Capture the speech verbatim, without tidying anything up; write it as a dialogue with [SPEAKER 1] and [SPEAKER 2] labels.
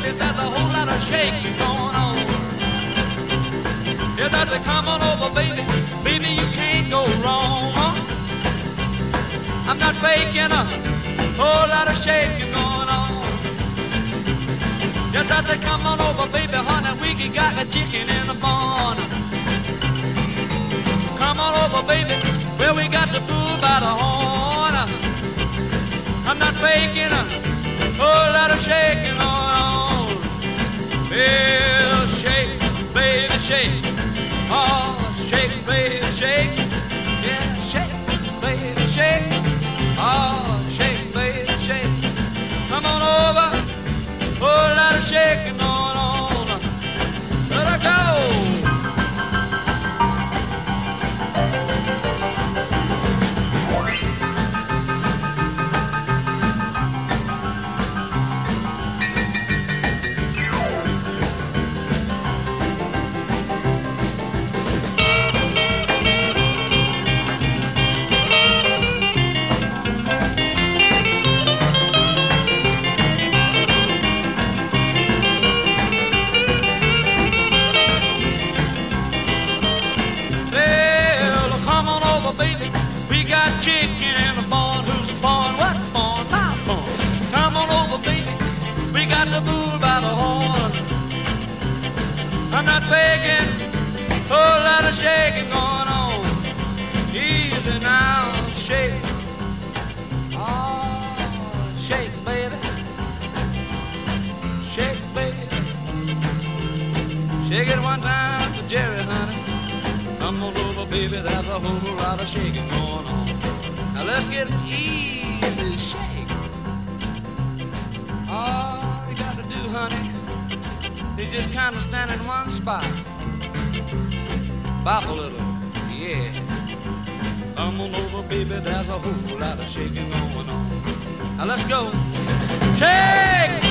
[SPEAKER 1] baby, there's a whole lot of shaking going on. Yeah, that's a come on over, baby. Baby, you can't go wrong. Huh? I'm not faking a whole lot of shaking going on. Yes, I say come on over, baby, honey. We got a chicken in the barn. Come on over, baby. Well, we got the bull by the horn. I'm not faking a whole lot of shaking going on. Well, shake, baby, shake. Oh, shake, baby, shake. Yeah, shake, baby, shake. Oh, shake, baby, shake. Come on over. Whole lot of shaking going on. Let her go. Chicken in the barn, who's the barn? What barn? My barn. Come on over, baby. We got the bull by the horn. I'm not faking, whole lot of shaking going on. Easy now, shake. Oh, shake, baby. Shake, baby. Shake it one time for Jerry, honey. Come on over, baby. There's a whole lot of shaking going on. Now let's get easy shake. All you got to do, honey, is just kind of stand in one spot. Bop a little, yeah. Come on over, baby, there's a whole lot of shaking going on. Now let's go. Shake!